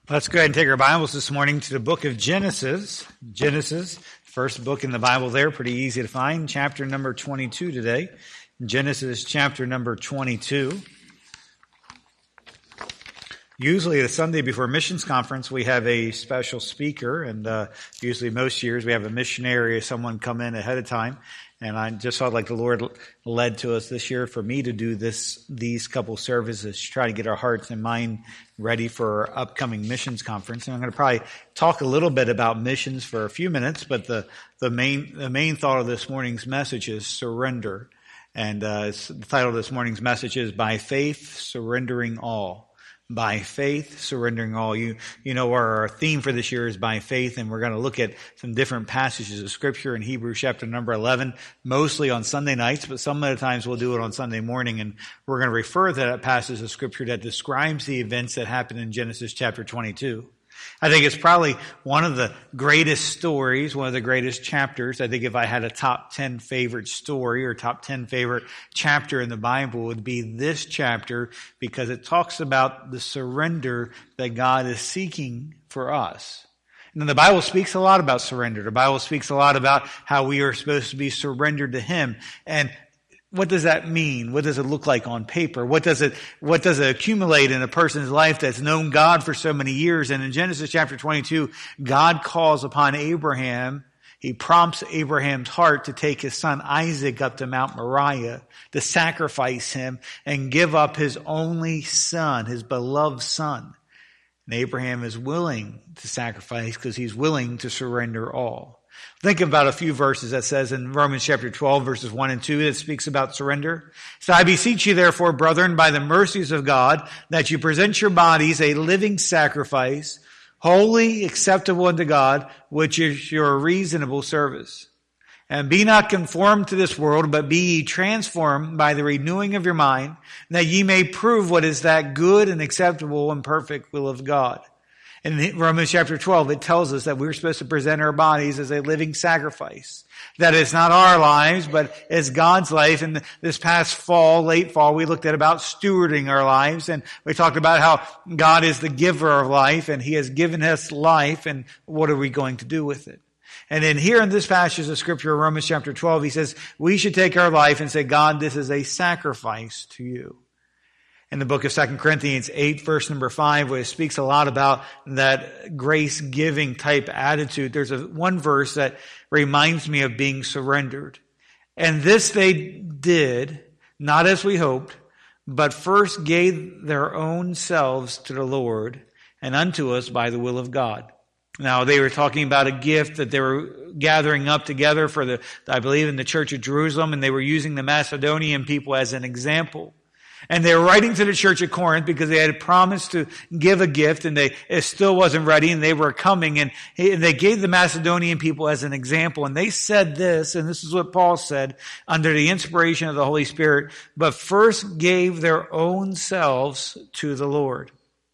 Let's go ahead and take our Bibles this morning to the book of Genesis. Genesis, first book in the Bible there, pretty easy to find. Chapter number 22 today. Genesis chapter number 22. Usually the Sunday before missions conference, we have a special speaker, and usually most years we have a missionary or someone come in ahead of time. And I just felt like the Lord led to us this year for me to do these couple services to try to get our hearts and mind ready for our upcoming missions conference. And I'm going to probably talk a little bit about missions for a few minutes, but the main thought of this morning's message is surrender. And the title of this morning's message is By Faith, Surrendering All. By faith, surrendering all. You know, our theme for this year is by faith, and we're going to look at some different passages of Scripture in Hebrews chapter number 11, mostly on Sunday nights, but some of the times we'll do it on Sunday morning, and we're going to refer to that passage of Scripture that describes the events that happened in Genesis chapter 22. I think it's probably one of the greatest stories, one of the greatest chapters. I think if I had a top 10 favorite story or top 10 favorite chapter in the Bible, it would be this chapter because it talks about the surrender that God is seeking for us. And the Bible speaks a lot about surrender. The Bible speaks a lot about how we are supposed to be surrendered to Him. And what does that mean? What does it look like on paper? What does it accumulate in a person's life that's known God for so many years? And in Genesis chapter 22, God calls upon Abraham. He prompts Abraham's heart to take his son Isaac up to Mount Moriah to sacrifice him and give up his only son, his beloved son. And Abraham is willing to sacrifice because he's willing to surrender all. Think about a few verses that says in Romans chapter 12, verses 1 and 2, that speaks about surrender. So I beseech you, therefore, brethren, by the mercies of God, that you present your bodies a living sacrifice, holy, acceptable unto God, which is your reasonable service. And be not conformed to this world, but be ye transformed by the renewing of your mind, that ye may prove what is that good and acceptable and perfect will of God. In Romans chapter 12, it tells us that we're supposed to present our bodies as a living sacrifice. That it's not our lives, but it's God's life. And this past late fall, we looked at about stewarding our lives. And we talked about how God is the giver of life and He has given us life. And what are we going to do with it? And then here in this passage of Scripture, Romans chapter 12, he says, we should take our life and say, God, this is a sacrifice to you. In the book of 2 Corinthians 8, verse number 5, where it speaks a lot about that grace-giving type attitude, there's one verse that reminds me of being surrendered. And this they did, not as we hoped, but first gave their own selves to the Lord and unto us by the will of God. Now, they were talking about a gift that they were gathering up together for I believe in the church of Jerusalem, and they were using the Macedonian people as an example. And they were writing to the church at Corinth because they had promised to give a gift and it still wasn't ready and they were coming and they gave the Macedonian people as an example. And they said this, and this is what Paul said under the inspiration of the Holy Spirit, but first gave their own selves to the Lord.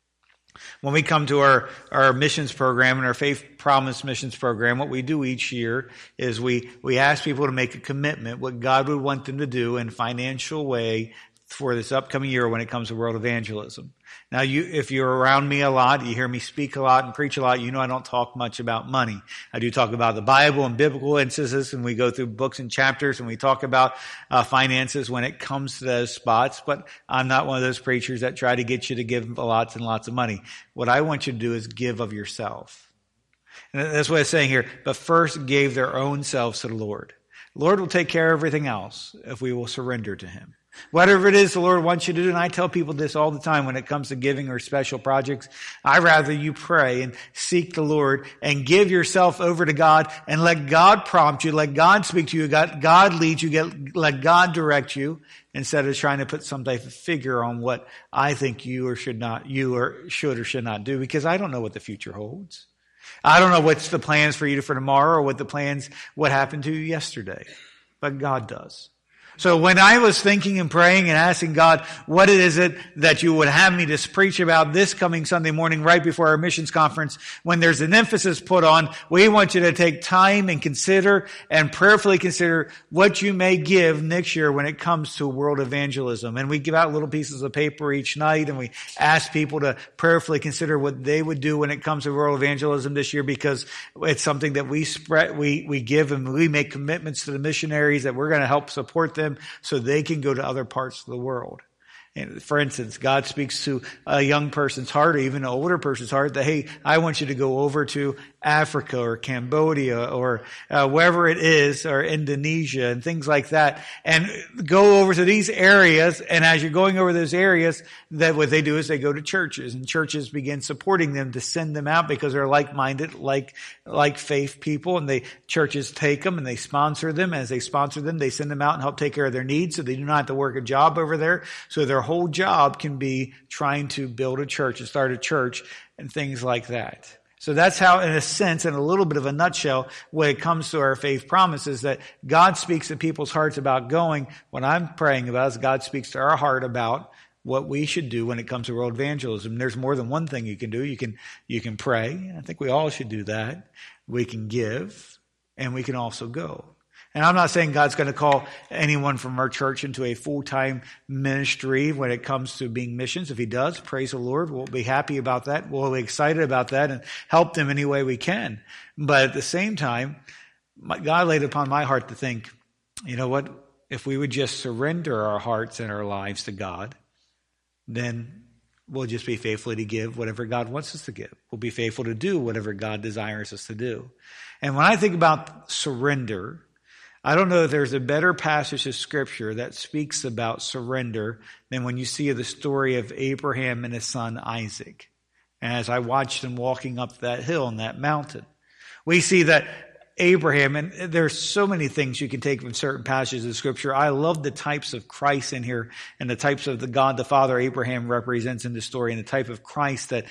When we come to our missions program and our Faith Promise missions program, what we do each year is we ask people to make a commitment, what God would want them to do in a financial way for this upcoming year when it comes to world evangelism. Now, if you're around me a lot, you hear me speak a lot and preach a lot, you know I don't talk much about money. I do talk about the Bible and biblical instances, and we go through books and chapters, and we talk about finances when it comes to those spots, but I'm not one of those preachers that try to get you to give lots and lots of money. What I want you to do is give of yourself. And that's what it's saying here, but first gave their own selves to the Lord. The Lord will take care of everything else if we will surrender to Him. Whatever it is the Lord wants you to do, and I tell people this all the time when it comes to giving or special projects, I'd rather you pray and seek the Lord and give yourself over to God and let God prompt you, let God speak to you, God lead you, let God direct you, instead of trying to put some type of figure on what I think you should or should not do, because I don't know what the future holds. I don't know what's the plans for you for tomorrow or what happened to you yesterday, but God does. So when I was thinking and praying and asking God, what is it that you would have me to preach about this coming Sunday morning right before our missions conference, when there's an emphasis put on, we want you to take time and consider and prayerfully consider what you may give next year when it comes to world evangelism. And we give out little pieces of paper each night, and we ask people to prayerfully consider what they would do when it comes to world evangelism this year, because it's something that we spread, we give, and we make commitments to the missionaries that we're going to help support them so they can go to other parts of the world. And for instance, God speaks to a young person's heart, or even an older person's heart, that, hey, I want you to go over to Africa or Cambodia or wherever it is, or Indonesia and things like that, and go over to these areas. And as you're going over those areas, that what they do is they go to churches, and churches begin supporting them to send them out because they're like-minded, like faith people, and churches take them and they sponsor them. As they sponsor them, they send them out and help take care of their needs, so they do not have to work a job over there. So their whole job can be trying to build a church and start a church and things like that. So that's how, in a sense, in a little bit of a nutshell, when it comes to our faith promises, that God speaks to people's hearts about going. What I'm praying about is God speaks to our heart about what we should do when it comes to world evangelism. There's more than one thing you can do. You can pray. I think we all should do that. We can give, and we can also go. And I'm not saying God's going to call anyone from our church into a full-time ministry when it comes to being missions. If he does, praise the Lord. We'll be happy about that. We'll be excited about that and help them any way we can. But at the same time, God laid upon my heart to think, you know what? If we would just surrender our hearts and our lives to God, then we'll just be faithful to give whatever God wants us to give. We'll be faithful to do whatever God desires us to do. And when I think about surrender, I don't know if there's a better passage of Scripture that speaks about surrender than when you see the story of Abraham and his son Isaac. And as I watched him walking up that hill and that mountain, we see that Abraham, and there's so many things you can take from certain passages of Scripture. I love the types of Christ in here and the types of the God the Father Abraham represents in the story, and the type of Christ that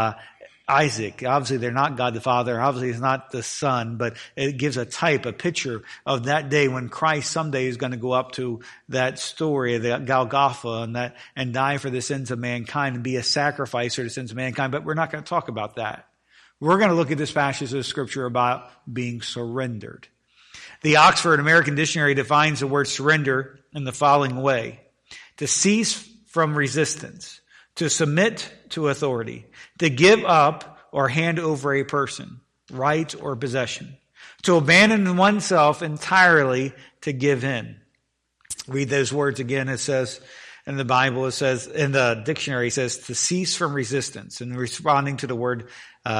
Isaac, obviously they're not God the Father, obviously he's not the Son, but it gives a type, a picture of that day when Christ someday is going to go up to that story of the Golgotha and die for the sins of mankind and be a sacrifice for the sins of mankind. But we're not going to talk about that. We're going to look at this passage of Scripture about being surrendered. The Oxford American Dictionary defines the word surrender in the following way: to cease from resistance, to submit to authority, to give up or hand over a person, right, or possession, to abandon oneself entirely, to give in. Read those words again. It says in the Bible, it says in the dictionary, it says to cease from resistance. And responding to the word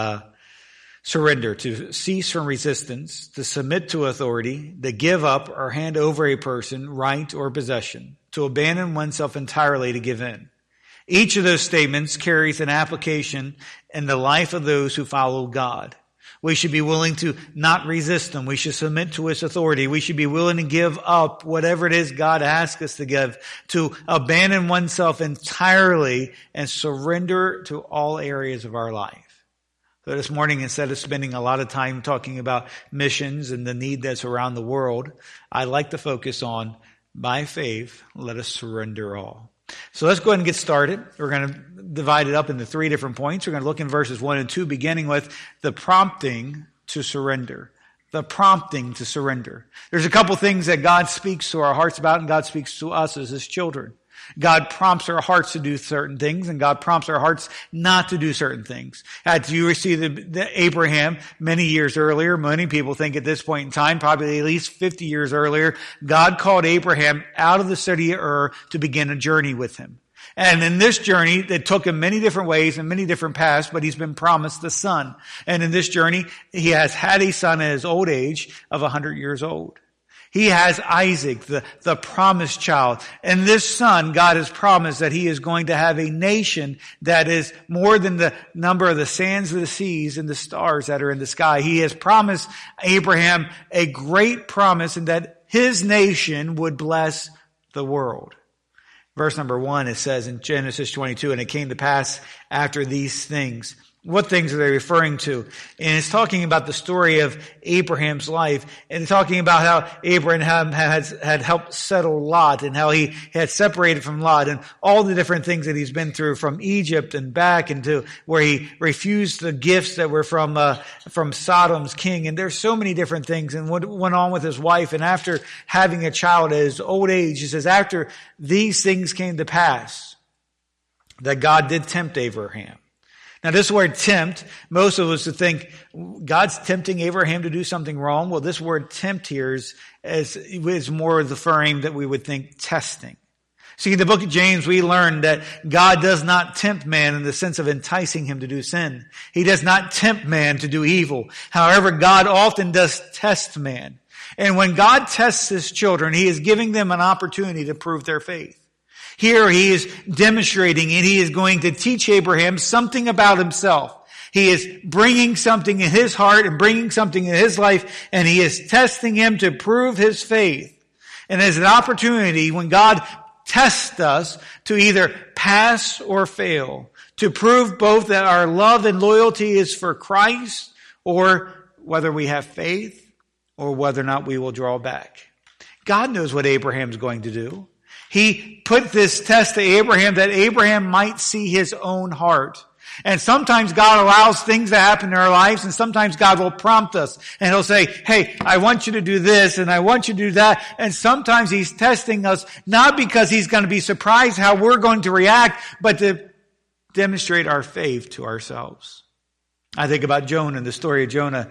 surrender, to cease from resistance, to submit to authority, to give up or hand over a person, right, or possession, to abandon oneself entirely, to give in. Each of those statements carries an application in the life of those who follow God. We should be willing to not resist Him. We should submit to His authority. We should be willing to give up whatever it is God asks us to give, to abandon oneself entirely and surrender to all areas of our life. So this morning, instead of spending a lot of time talking about missions and the need that's around the world, I like to focus on, by faith, let us surrender all. So let's go ahead and get started. We're going to divide it up into 3 different points. We're going to look in verses 1 and 2, beginning with the prompting to surrender. The prompting to surrender. There's a couple things that God speaks to our hearts about, and God speaks to us as His children. God prompts our hearts to do certain things, and God prompts our hearts not to do certain things. As you see the Abraham many years earlier, many people think at this point in time, probably at least 50 years earlier, God called Abraham out of the city of Ur to begin a journey with him. And in this journey, it took him many different ways and many different paths, but he's been promised a son. And in this journey, he has had a son at his old age of 100 years old. He has Isaac, the promised child. And this son, God has promised that he is going to have a nation that is more than the number of the sands of the seas and the stars that are in the sky. He has promised Abraham a great promise, and that his nation would bless the world. Verse number 1, it says in Genesis 22, and it came to pass after these things What things are they referring to? And it's talking about the story of Abraham's life, and it's talking about how Abraham had helped settle Lot, and how he had separated from Lot, and all the different things that he's been through from Egypt and back into where he refused the gifts that were from Sodom's king. And there's so many different things, and what went on with his wife. And after having a child at his old age, he says, after these things came to pass, that God did tempt Abraham. Now, this word tempt, most of us would think God's tempting Abraham to do something wrong. Well, this word tempt here is more the frame that we would think testing. See, in the book of James, we learned that God does not tempt man in the sense of enticing him to do sin. He does not tempt man to do evil. However, God often does test man. And when God tests his children, he is giving them an opportunity to prove their faith. Here he is demonstrating, and he is going to teach Abraham something about himself. He is bringing something in his heart and bringing something in his life, and he is testing him to prove his faith. And as an opportunity, when God tests us, to either pass or fail, to prove both that our love and loyalty is for Christ, or whether we have faith, or whether or not we will draw back. God knows what Abraham's going to do. He put this test to Abraham that Abraham might see his own heart. And sometimes God allows things to happen in our lives, and sometimes God will prompt us. And he'll say, hey, I want you to do this, and I want you to do that. And sometimes he's testing us, not because he's going to be surprised how we're going to react, but to demonstrate our faith to ourselves. I think about Jonah, the story of Jonah.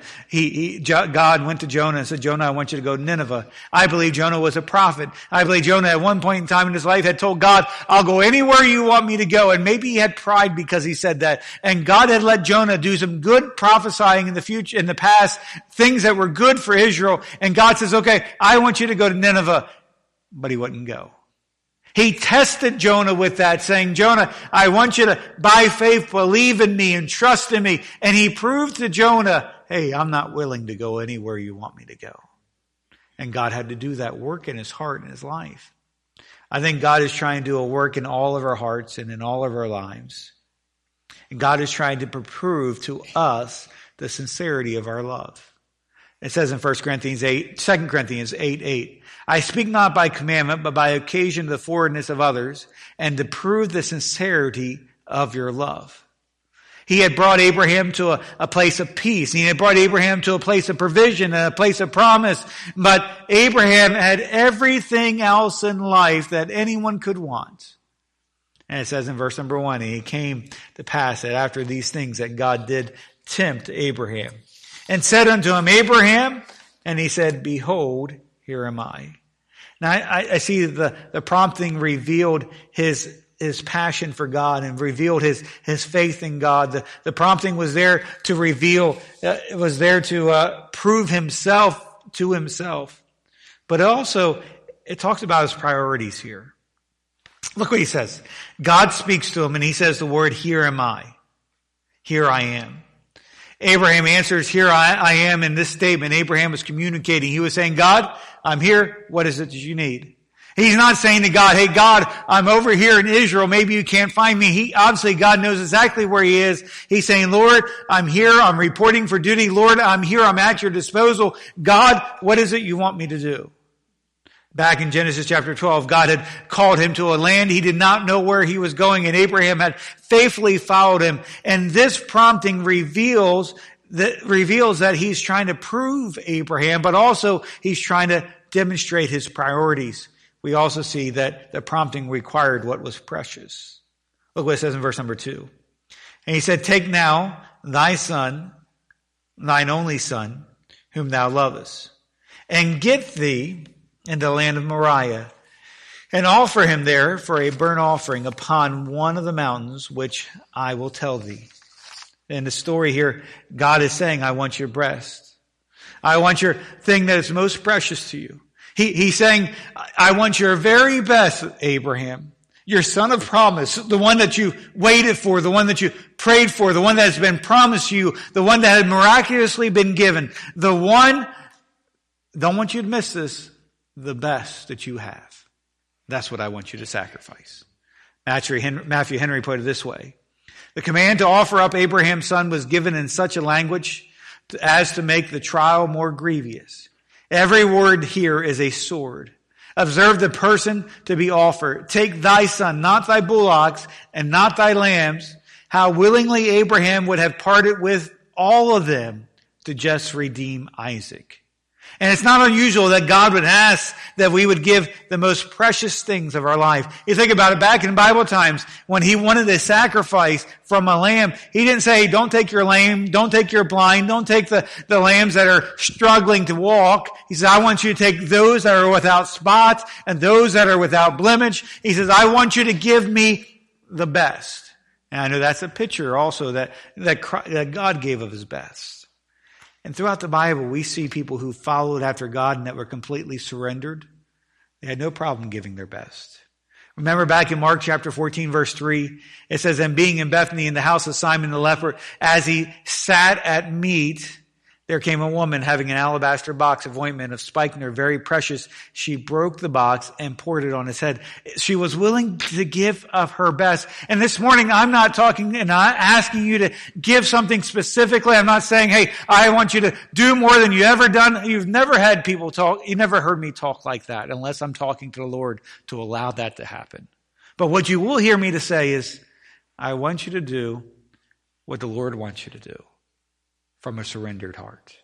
God went to Jonah and said, Jonah, I want you to go to Nineveh. I believe Jonah was a prophet. I believe Jonah at one point in time in his life had told God, I'll go anywhere you want me to go. And maybe he had pride because he said that. And God had let Jonah do some good prophesying in the future, in the past, things that were good for Israel. And God says, okay, I want you to go to Nineveh. But he wouldn't go. He tested Jonah with that, saying, Jonah, I want you to, by faith, believe in me and trust in me. And he proved to Jonah, hey, I'm not willing to go anywhere you want me to go. And God had to do that work in his heart and his life. I think God is trying to do a work in all of our hearts and in all of our lives. And God is trying to prove to us the sincerity of our love. It says in 2 Corinthians 8:8, I speak not by commandment, but by occasion of the forwardness of others, and to prove the sincerity of your love. He had brought Abraham to a place of peace. He had brought Abraham to a place of provision and a place of promise. But Abraham had everything else in life that anyone could want. And it says in verse number 1, and it came to pass that after these things that God did tempt Abraham. And said unto him, Abraham, and he said, behold, here am I. Now I see the prompting revealed his passion for God and revealed his faith in God. The prompting was there to reveal, was there to prove himself to himself. But also, it talks about his priorities here. Look what he says. God speaks to him and he says the word, here am I. Here I am. Abraham answers, here I am in this statement. Abraham was communicating. He was saying, God, I'm here. What is it that you need? He's not saying to God, hey, God, I'm over here in Israel. Maybe you can't find me. Obviously, God knows exactly where he is. He's saying, Lord, I'm here. I'm reporting for duty. Lord, I'm here. I'm at your disposal. God, what is it you want me to do? Back in Genesis chapter 12, God had called him to a land. He did not know where he was going, and Abraham had faithfully followed him. And this prompting reveals that he's trying to prove Abraham, but also he's trying to demonstrate his priorities. We also see that the prompting required what was precious. Look what it says in verse number 2. And he said, take now thy son, thine only son, whom thou lovest, and get thee in the land of Moriah, and offer him there for a burnt offering upon one of the mountains, which I will tell thee. In the story here, God is saying, I want your breast. I want your thing that is most precious to you. He's saying, I want your very best, Abraham. Your son of promise, the one that you waited for, the one that you prayed for, the one that has been promised you, the one that had miraculously been given, the one, don't want you to miss this, the best that you have. That's what I want you to sacrifice. Matthew Henry put it this way. The command to offer up Abraham's son was given in such a language as to make the trial more grievous. Every word here is a sword. Observe the person to be offered. Take thy son, not thy bullocks, and not thy lambs. How willingly Abraham would have parted with all of them to just redeem Isaac. And it's not unusual that God would ask that we would give the most precious things of our life. You think about it, back in Bible times, when he wanted a sacrifice from a lamb, he didn't say, don't take your lame, don't take your blind, don't take the lambs that are struggling to walk. He said, I want you to take those that are without spots and those that are without blemish. He says, I want you to give me the best. And I know that's a picture also that God gave of his best. And throughout the Bible, we see people who followed after God and that were completely surrendered. They had no problem giving their best. Remember back in Mark chapter 14, verse 3, it says, and being in Bethany in the house of Simon the leper, as he sat at meat, there came a woman having an alabaster box of ointment of spikenard, very precious. She broke the box and poured it on his head. She was willing to give of her best. And this morning, I'm not talking and not asking you to give something specifically. I'm not saying, hey, I want you to do more than you ever done. You've never had people talk. You never heard me talk like that unless I'm talking to the Lord to allow that to happen. But what you will hear me to say is, I want you to do what the Lord wants you to do. From a surrendered heart.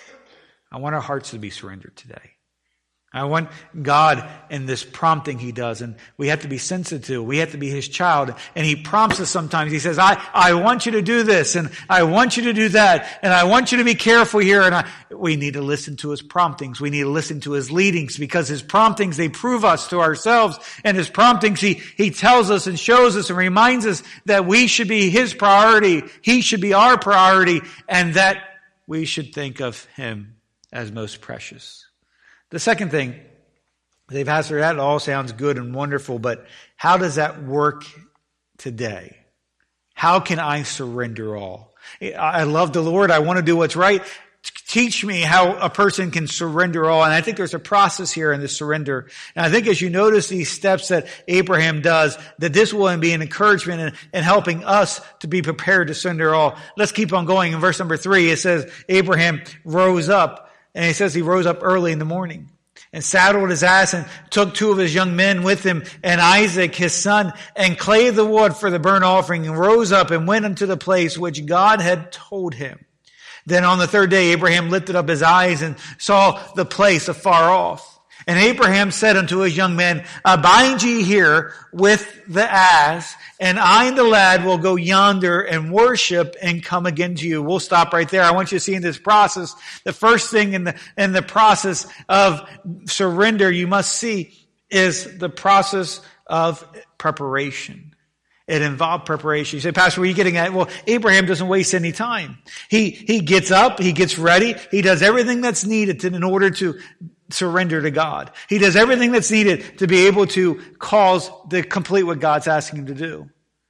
I want our hearts to be surrendered today. I want God in this prompting he does, and we have to be sensitive. We have to be his child, and he prompts us sometimes. He says, I want you to do this, and I want you to do that, and I want you to be careful here, and we need to listen to his promptings. We need to listen to his leadings, because his promptings, they prove us to ourselves, and his promptings, he tells us and shows us and reminds us that we should be his priority, he should be our priority, and that we should think of him as most precious. The second thing, they've asked her, that all sounds good and wonderful, but how does that work today? How can I surrender all? I love the Lord. I want to do what's right. Teach me how a person can surrender all. And I think there's a process here in this surrender. And I think as you notice these steps that Abraham does, that this will be an encouragement in helping us to be prepared to surrender all. Let's keep on going. In verse number 3, it says, Abraham rose up. And he says he rose up early in the morning and saddled his ass and took 2 of his young men with him and Isaac his son and clave the wood for the burnt offering and rose up and went unto the place which God had told him. Then on the 3rd day Abraham lifted up his eyes and saw the place afar off. And Abraham said unto his young men, abide ye here with the ass, and I and the lad will go yonder and worship and come again to you. We'll stop right there. I want you to see in this process, the first thing in the process of surrender you must see is the process of preparation. It involved preparation. You say, Pastor, what are you getting at? Well, Abraham doesn't waste any time. He gets up, he gets ready, he does everything that's needed in order to surrender to God. He does everything that's needed to be able to complete what God's asking him to do.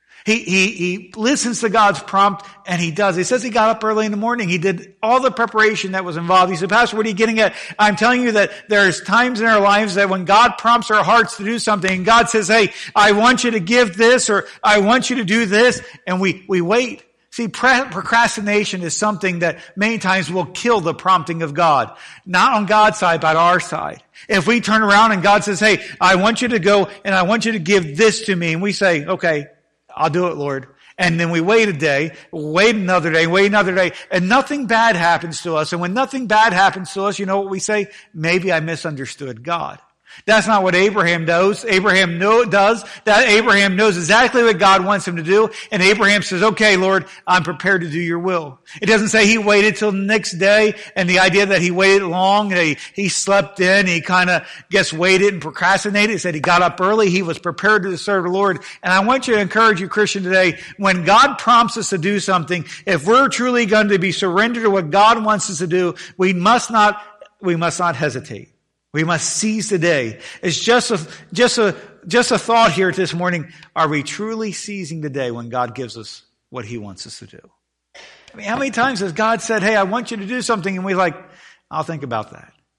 He listens to God's prompt and he does. He says he got up early in the morning. He did all the preparation that was involved. He said, Pastor, what are you getting at? I'm telling you that there's times in our lives that when God prompts our hearts to do something and God says, hey, I want you to give this or I want you to do this, and we wait. See, procrastination is something that many times will kill the prompting of God. Not on God's side, but our side. If we turn around and God says, hey, I want you to go and I want you to give this to me, and we say, okay, I'll do it, Lord. And then we wait a day, wait another day, and nothing bad happens to us. And when nothing bad happens to us, you know what we say? Maybe I misunderstood God. That's not what Abraham does. Abraham knows exactly what God wants him to do. And Abraham says, okay, Lord, I'm prepared to do your will. It doesn't say he waited till the next day, and the idea that he waited long, that he slept in, he kind of waited and procrastinated. It said he got up early. He was prepared to serve the Lord. And I want you to encourage you, Christian, today, when God prompts us to do something, if we're truly going to be surrendered to what God wants us to do, we must not hesitate. We must seize the day. It's just a thought here this morning. Are we truly seizing the day when God gives us what he wants us to do? I mean, how many times has God said, hey, I want you to do something, and we're like, I'll think about that.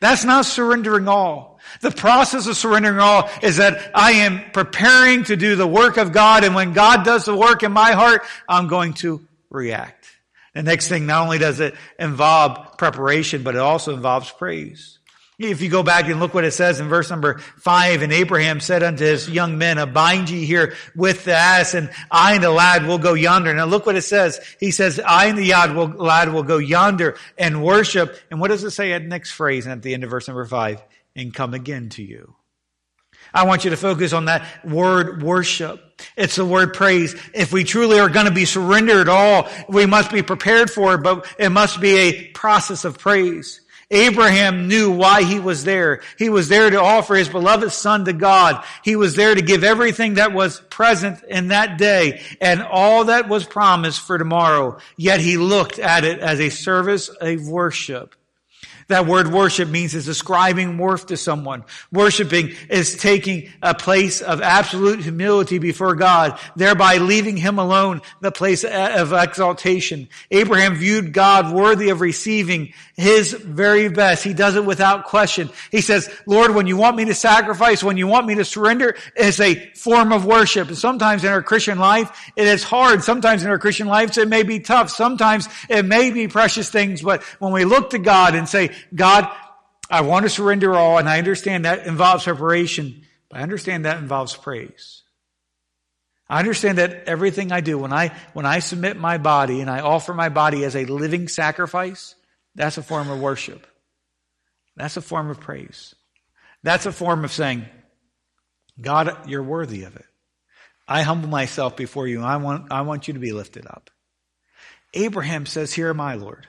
That's not surrendering all. The process of surrendering all is that I am preparing to do the work of God, and when God does the work in my heart, I'm going to react. The next thing, not only does it involve preparation, but it also involves praise. If you go back and look what it says in verse number 5, and Abraham said unto his young men, abide ye here with the ass, and I and the lad will go yonder. Now look what it says. He says, I and the lad will go yonder and worship. And what does it say at the next phrase at the end of verse number 5? And come again to you. I want you to focus on that word worship. It's the word praise. If we truly are going to be surrendered all, we must be prepared for it, but it must be a process of praise. Abraham knew why he was there. He was there to offer his beloved son to God. He was there to give everything that was present in that day and all that was promised for tomorrow. Yet he looked at it as a service of worship. That word worship means is ascribing worth to someone. Worshiping is taking a place of absolute humility before God, thereby leaving him alone, the place of exaltation. Abraham viewed God worthy of receiving his very best. He does it without question. He says, Lord, when you want me to sacrifice, when you want me to surrender, it's a form of worship. And sometimes in our Christian life, it is hard. Sometimes in our Christian lives, it may be tough. Sometimes it may be precious things. But when we look to God and say, God, I want to surrender all, and I understand that involves preparation, but I understand that involves praise. I understand that everything I do, when I submit my body and I offer my body as a living sacrifice, that's a form of worship. That's a form of praise. That's a form of saying, God, you're worthy of it. I humble myself before you. I want you to be lifted up. Abraham says, here am I, Lord.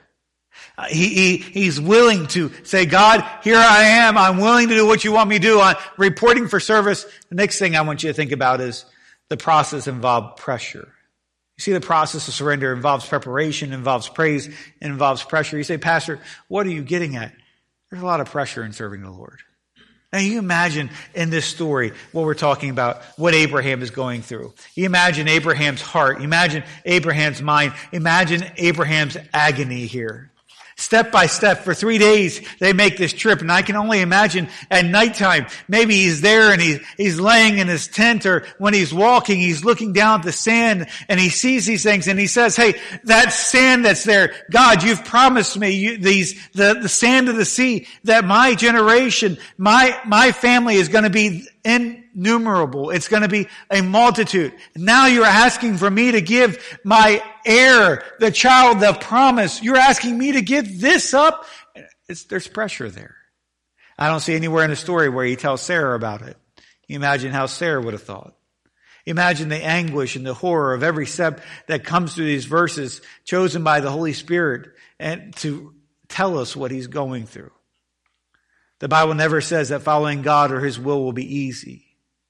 He's willing to say, God, here I am. I'm willing to do what you want me to do. I'm reporting for service. The next thing I want you to think about is the process involved pressure. You see, the process of surrender involves preparation, involves praise, and involves pressure. You say, Pastor, what are you getting at? There's a lot of pressure in serving the Lord. Now you imagine in this story what we're talking about, what Abraham is going through. You imagine Abraham's heart. Imagine Abraham's mind. Imagine Abraham's agony here. Step by step, for 3 days, they make this trip. And I can only imagine at nighttime, maybe he's there and he's laying in his tent, or when he's walking, he's looking down at the sand and he sees these things and he says, hey, that sand that's there, God, you've promised me the sand of the sea, that my generation, my family is going to be innumerable. It's going to be a multitude. Now you're asking for me to give my heir, the child, the promise. You're asking me to give this up? There's pressure there. I don't see anywhere in the story where he tells Sarah about it. You imagine how Sarah would have thought. Imagine the anguish and the horror of every step that comes through these verses chosen by the Holy Spirit and to tell us what he's going through. The Bible never says that following God or his will be easy.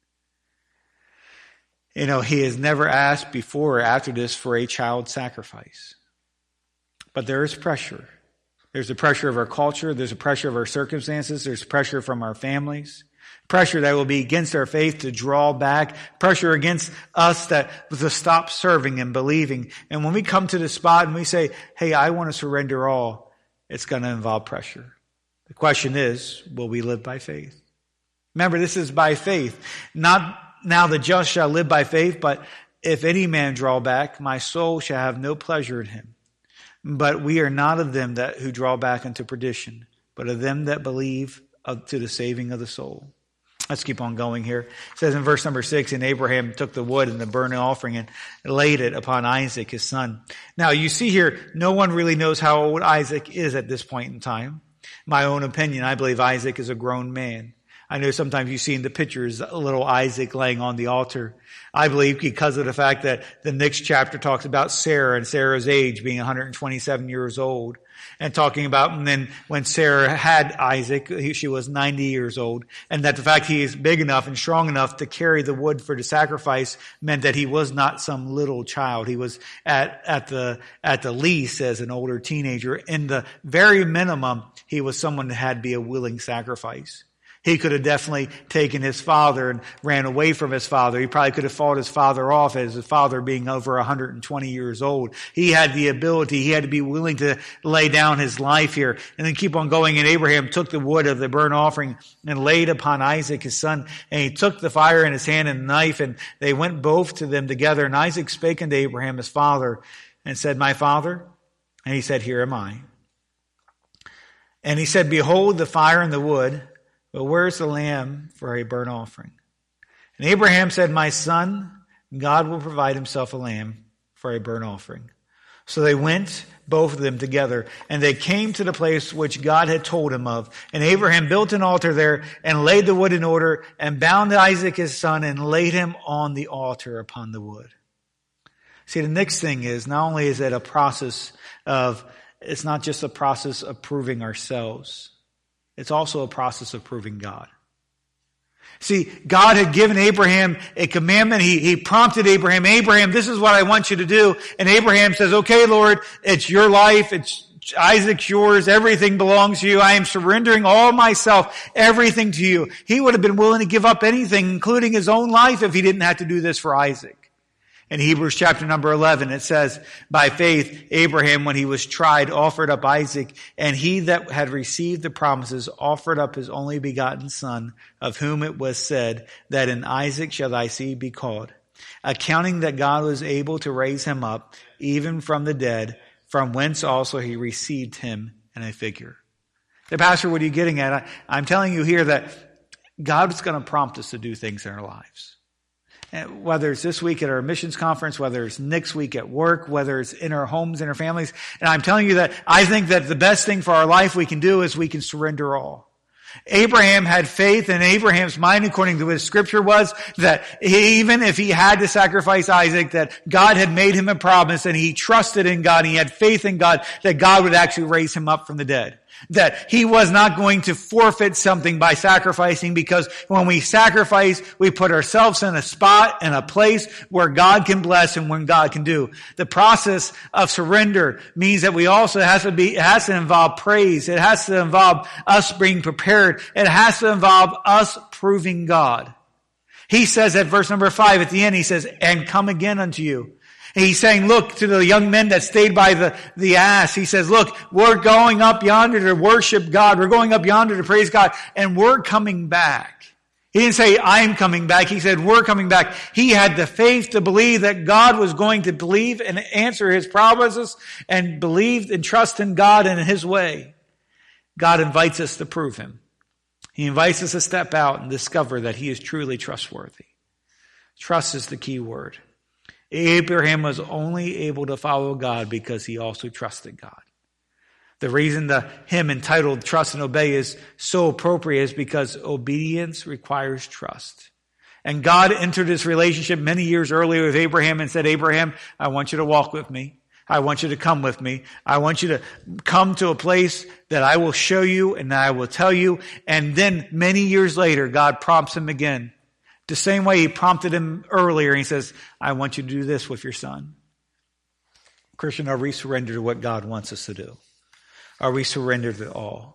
You know, he has never asked before or after this for a child sacrifice. But there is pressure. There's the pressure of our culture. There's the pressure of our circumstances. There's pressure from our families. Pressure that will be against our faith to draw back. Pressure against us to stop serving and believing. And when we come to the spot and we say, hey, I want to surrender all, it's going to involve pressure. The question is, will we live by faith? Remember, this is by faith. Not now the just shall live by faith, but if any man draw back, my soul shall have no pleasure in him. But we are not of them who draw back unto perdition, but of them that believe to the saving of the soul. Let's keep on going here. It says in verse number 6, and Abraham took the wood and the burnt offering and laid it upon Isaac, his son. Now you see here, no one really knows how old Isaac is at this point in time. My own opinion, I believe Isaac is a grown man. I know sometimes you see in the pictures little Isaac laying on the altar. I believe because of the fact that the next chapter talks about Sarah and Sarah's age being 127 years old, and talking about, and then when Sarah had Isaac, she was 90 years old, and that the fact he is big enough and strong enough to carry the wood for the sacrifice meant that he was not some little child. He was at the least as an older teenager. In the very minimum, he was someone that had to be a willing sacrifice. He could have definitely taken his father and ran away from his father. He probably could have fought his father off as his father being over 120 years old. He had the ability. He had to be willing to lay down his life here. And then keep on going. And Abraham took the wood of the burnt offering and laid upon Isaac his son. And he took the fire in his hand and the knife, and they went both to them together. And Isaac spake unto Abraham his father and said, My father? And he said, Here am I. And he said, Behold the fire and the wood, but where's the lamb for a burnt offering? And Abraham said, My son, God will provide himself a lamb for a burnt offering. So they went, both of them together, and they came to the place which God had told him of. And Abraham built an altar there and laid the wood in order and bound Isaac his son and laid him on the altar upon the wood. See, the next thing is, not only is it a process of, it's not just a process of proving ourselves. It's also a process of proving God. See, God had given Abraham a commandment. He prompted Abraham, Abraham, this is what I want you to do. And Abraham says, okay, Lord, it's your life. It's Isaac's yours. Everything belongs to you. I am surrendering all myself, everything to you. He would have been willing to give up anything, including his own life, if he didn't have to do this for Isaac. In Hebrews chapter number 11, it says, By faith, Abraham, when he was tried, offered up Isaac, and he that had received the promises offered up his only begotten son, of whom it was said, that in Isaac shall thy seed be called, accounting that God was able to raise him up, even from the dead, from whence also he received him in a figure. Hey, Pastor, what are you getting at? I'm telling you here that God's going to prompt us to do things in our lives. Whether it's this week at our missions conference, whether it's next week at work, whether it's in our homes and our families. And I'm telling you that I think that the best thing for our life we can do is we can surrender all. Abraham had faith, and Abraham's mind, according to what scripture was, that even if he had to sacrifice Isaac, that God had made him a promise, and he trusted in God, and he had faith in God, that God would actually raise him up from the dead. That he was not going to forfeit something by sacrificing, because when we sacrifice, we put ourselves in a spot and a place where God can bless and when God can do. The process of surrender means that we also it has to involve praise. It has to involve us being prepared. It has to involve us proving God. He says at verse number 5 at the end, he says, and come again unto you. And he's saying, look, to the young men that stayed by the ass, he says, look, we're going up yonder to worship God. We're going up yonder to praise God, and we're coming back. He didn't say, I'm coming back. He said, we're coming back. He had the faith to believe that God was going to believe and answer his promises, and believed and trust in God and in his way. God invites us to prove him. He invites us to step out and discover that he is truly trustworthy. Trust is the key word. Abraham was only able to follow God because he also trusted God. The reason the hymn entitled Trust and Obey is so appropriate is because obedience requires trust. And God entered this relationship many years earlier with Abraham and said, Abraham, I want you to walk with me. I want you to come with me. I want you to come to a place that I will show you and that I will tell you. And then many years later, God prompts him again. The same way he prompted him earlier. He says, I want you to do this with your son. Christian, are we surrendered to what God wants us to do? Are we surrendered to all?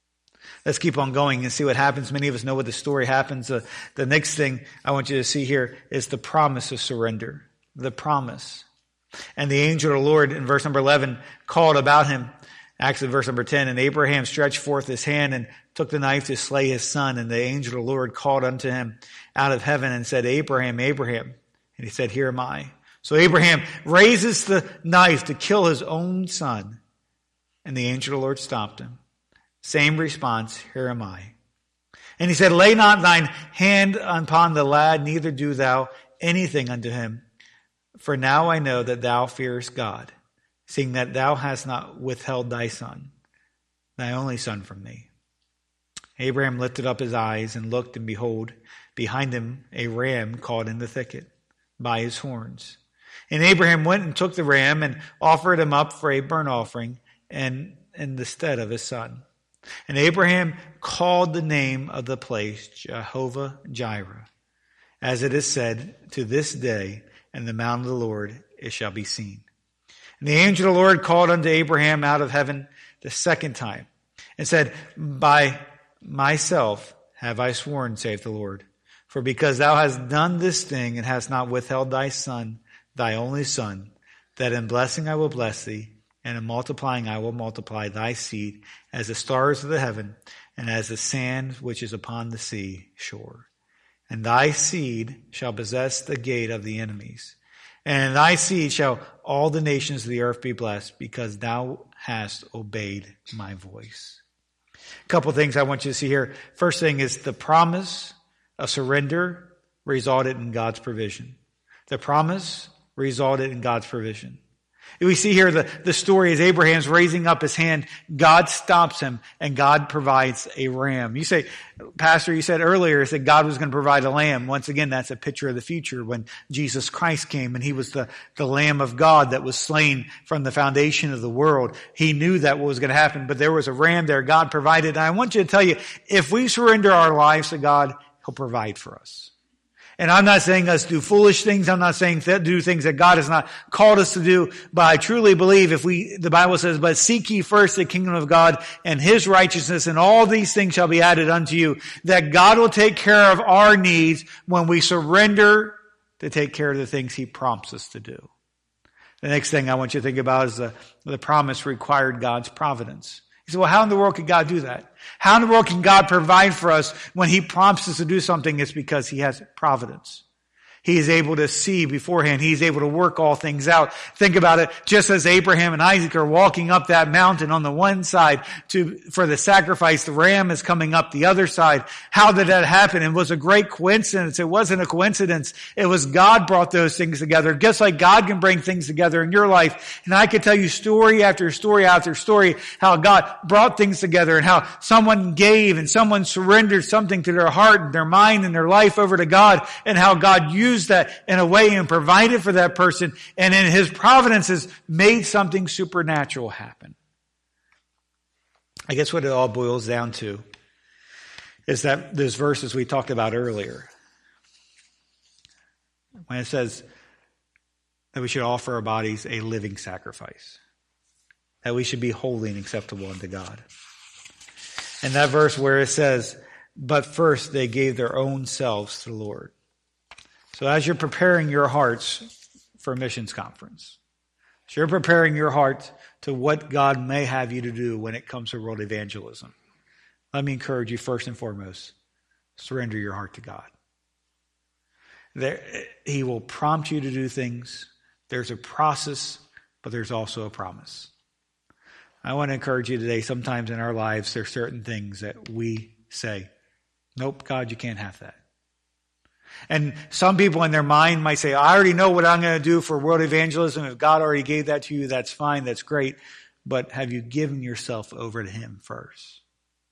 Let's keep on going and see what happens. Many of us know what the story happens. The next thing I want you to see here is the promise of surrender. The promise. And the angel of the Lord in verse number 11 called about him. Actually, verse number 10, and Abraham stretched forth his hand and took the knife to slay his son. And the angel of the Lord called unto him out of heaven and said, Abraham, Abraham. And he said, Here am I. So Abraham raises the knife to kill his own son. And the angel of the Lord stopped him. Same response, Here am I. And he said, Lay not thine hand upon the lad, neither do thou anything unto him. For now I know that thou fearest God, seeing that thou hast not withheld thy son, thy only son, from me. Abraham lifted up his eyes and looked, and behold, behind him a ram caught in the thicket by his horns. And Abraham went and took the ram and offered him up for a burnt offering and in the stead of his son. And Abraham called the name of the place Jehovah Jireh, as it is said, to this day, in the mount of the Lord it shall be seen. And the angel of the Lord called unto Abraham out of heaven the second time and said, By myself have I sworn, saith the Lord. For because thou hast done this thing, and hast not withheld thy son, thy only son, that in blessing I will bless thee, and in multiplying I will multiply thy seed as the stars of the heaven, and as the sand which is upon the sea shore. And thy seed shall possess the gate of the enemies. And in thy seed shall all the nations of the earth be blessed, because thou hast obeyed my voice. A couple things I want you to see here. First thing is the promise of surrender resulted in God's provision. The promise resulted in God's provision. We see here the story as Abraham's raising up his hand, God stops him and God provides a ram. You say, Pastor, you said earlier that God was going to provide a lamb. Once again, that's a picture of the future when Jesus Christ came and he was the Lamb of God that was slain from the foundation of the world. He knew that what was going to happen, but there was a ram there God provided. And I want you to tell you, if we surrender our lives to God, He'll provide for us. And I'm not saying us do foolish things. I'm not saying do things that God has not called us to do. But I truly believe the Bible says, but seek ye first the kingdom of God and His righteousness, and all these things shall be added unto you. That God will take care of our needs when we surrender to take care of the things He prompts us to do. The next thing I want you to think about is the promise required God's providence. You say, well, how in the world could God do that? How in the world can God provide for us when He prompts us to do something? It's because He has providence. He is able to see beforehand. He's able to work all things out. Think about it. Just as Abraham and Isaac are walking up that mountain on the one side for the sacrifice, the ram is coming up the other side. How did that happen? It was a great coincidence. It wasn't a coincidence. It was God brought those things together. Just like God can bring things together in your life. And I could tell you story after story after story how God brought things together and how someone gave and someone surrendered something to their heart and their mind and their life over to God, and how God used that in a way and provided for that person, and in His providence has made something supernatural happen. I guess what it all boils down to is that those verses we talked about earlier, when it says that we should offer our bodies a living sacrifice, that we should be holy and acceptable unto God. And that verse where it says, but first they gave their own selves to the Lord. So as you're preparing your hearts for a missions conference, as you're preparing your heart to what God may have you to do when it comes to world evangelism, let me encourage you first and foremost, surrender your heart to God. He will prompt you to do things. There's a process, but there's also a promise. I want to encourage you today, sometimes in our lives, there's certain things that we say, nope, God, you can't have that. And some people in their mind might say, I already know what I'm going to do for world evangelism. If God already gave that to you, that's fine, that's great. But have you given yourself over to Him first?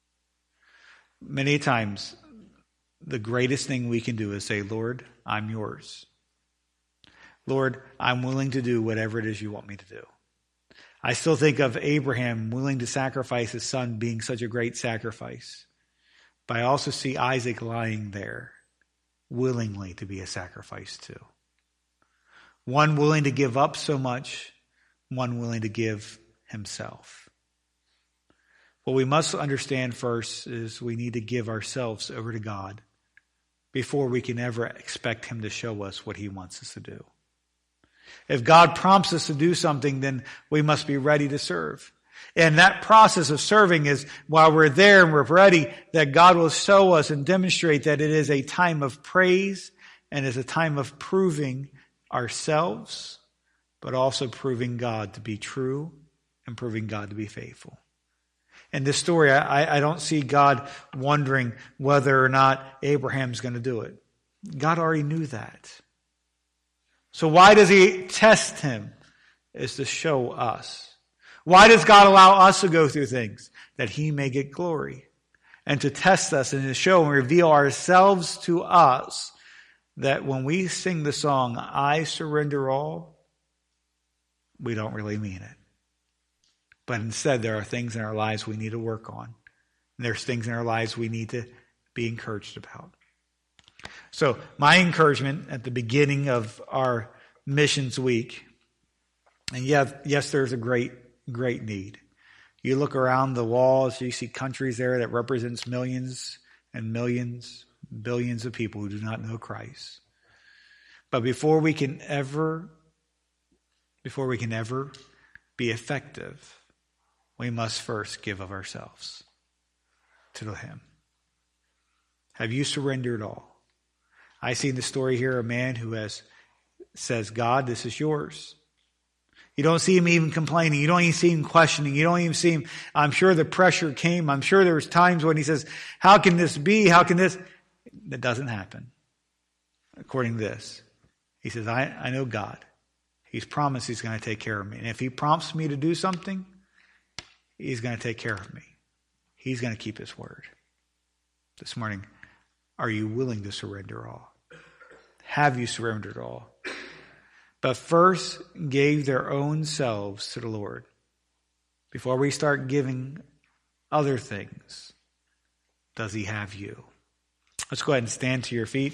Many times, the greatest thing we can do is say, Lord, I'm yours. Lord, I'm willing to do whatever it is you want me to do. I still think of Abraham willing to sacrifice his son being such a great sacrifice. But I also see Isaac lying there, willingly to be a sacrifice too. One willing to give up so much, one willing to give himself. What we must understand first is we need to give ourselves over to God before we can ever expect Him to show us what He wants us to do. If God prompts us to do something, then we must be ready to serve. And that process of serving is while we're there and we're ready, that God will show us and demonstrate that it is a time of praise and is a time of proving ourselves, but also proving God to be true and proving God to be faithful. In this story, I don't see God wondering whether or not Abraham's going to do it. God already knew that. So why does He test him? Is to show us. Why does God allow us to go through things? That He may get glory. And to test us and to show and reveal ourselves to us, that when we sing the song, I surrender all, we don't really mean it. But instead, there are things in our lives we need to work on. And there's things in our lives we need to be encouraged about. So my encouragement at the beginning of our missions week, and yes, there's a great need. You look around the walls, you see countries there that represents millions, and millions, billions of people who do not know Christ. But before we can ever be effective, we must first give of ourselves to Him. Have you surrendered all? I see in the story here a man who says, God, this is yours. You don't see him even complaining. You don't even see him questioning. You don't even see him. I'm sure the pressure came. I'm sure there was times when he says, how can this be? How can this? That doesn't happen. According to this, he says, I know God. He's promised He's going to take care of me. And if He prompts me to do something, He's going to take care of me. He's going to keep His word. This morning, are you willing to surrender all? Have you surrendered all? But first gave their own selves to the Lord. Before we start giving other things, does He have you? Let's go ahead and stand to your feet.